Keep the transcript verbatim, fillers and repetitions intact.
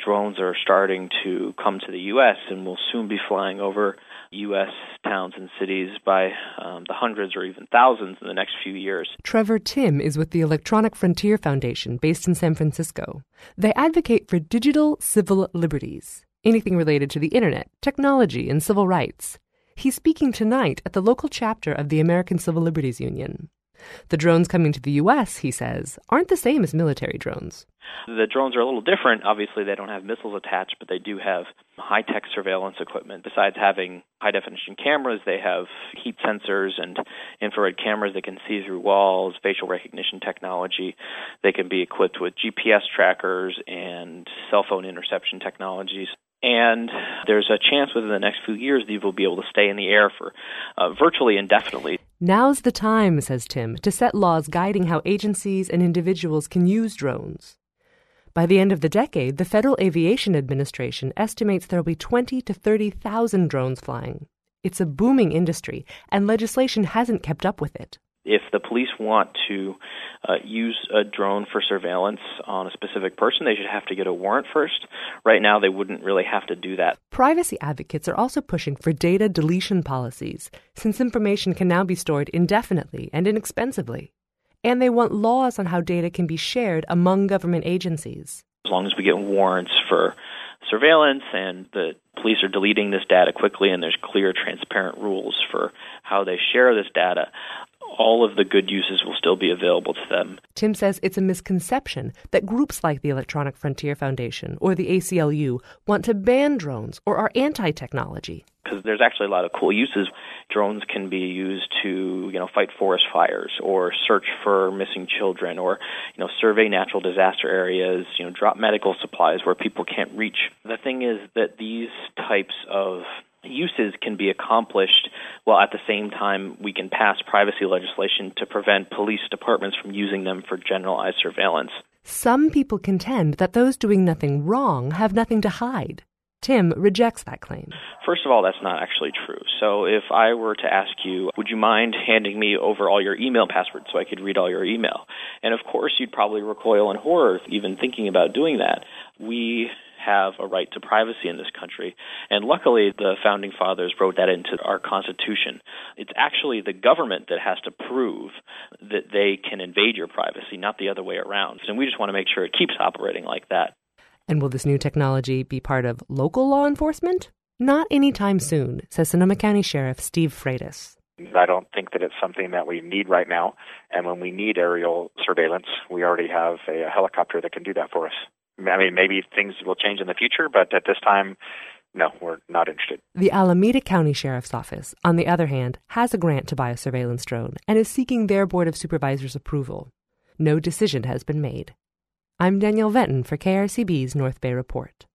drones are starting to come to the U S and will soon be flying over U S towns and cities by um, the hundreds or even thousands in the next few years. Trevor Timm is with the Electronic Frontier Foundation based in San Francisco. They advocate for digital civil liberties, anything related to the internet, technology, and civil rights. He's speaking tonight at the local chapter of the American Civil Liberties Union. The drones coming to the U S, he says, aren't the same as military drones. The drones are a little different. Obviously, they don't have missiles attached, but they do have high-tech surveillance equipment. Besides having high-definition cameras, they have heat sensors and infrared cameras that can see through walls, facial recognition technology. They can be equipped with G P S trackers and cell phone interception technologies. And there's a chance within the next few years these will be able to stay in the air for uh, virtually indefinitely. Now's the time, says Timm, to set laws guiding how agencies and individuals can use drones. By the end of the decade, the Federal Aviation Administration estimates there will be twenty to thirty thousand drones flying. It's a booming industry, and legislation hasn't kept up with it. If the police want to uh, use a drone for surveillance on a specific person, they should have to get a warrant first. Right now, they wouldn't really have to do that. Privacy advocates are also pushing for data deletion policies, since information can now be stored indefinitely and inexpensively. And they want laws on how data can be shared among government agencies. As long as we get warrants for surveillance and the police are deleting this data quickly and there's clear, transparent rules for how they share this data, all of the good uses will still be available to them. Timm says it's a misconception that groups like the Electronic Frontier Foundation or the A C L U want to ban drones or are anti-technology. Because there's actually a lot of cool uses. Drones can be used to, you know, fight forest fires or search for missing children or, you know, survey natural disaster areas, you know, drop medical supplies where people can't reach. The thing is that these types of uses can be accomplished while at the same time we can pass privacy legislation to prevent police departments from using them for generalized surveillance. Some people contend that those doing nothing wrong have nothing to hide. Timm rejects that claim. First of all, that's not actually true. So if I were to ask you, would you mind handing me over all your email passwords so I could read all your email? And of course, you'd probably recoil in horror even thinking about doing that. We have a right to privacy in this country. And luckily, the Founding Fathers wrote that into our Constitution. It's actually the government that has to prove that they can invade your privacy, not the other way around. And we just want to make sure it keeps operating like that. And will this new technology be part of local law enforcement? Not anytime soon, says Sonoma County Sheriff Steve Freitas. I don't think that it's something that we need right now. And when we need aerial surveillance, we already have a helicopter that can do that for us. I mean, maybe things will change in the future, but at this time, no, we're not interested. The Alameda County Sheriff's Office, on the other hand, has a grant to buy a surveillance drone and is seeking their Board of Supervisors' approval. No decision has been made. I'm Danielle Venton for K R C B's North Bay Report.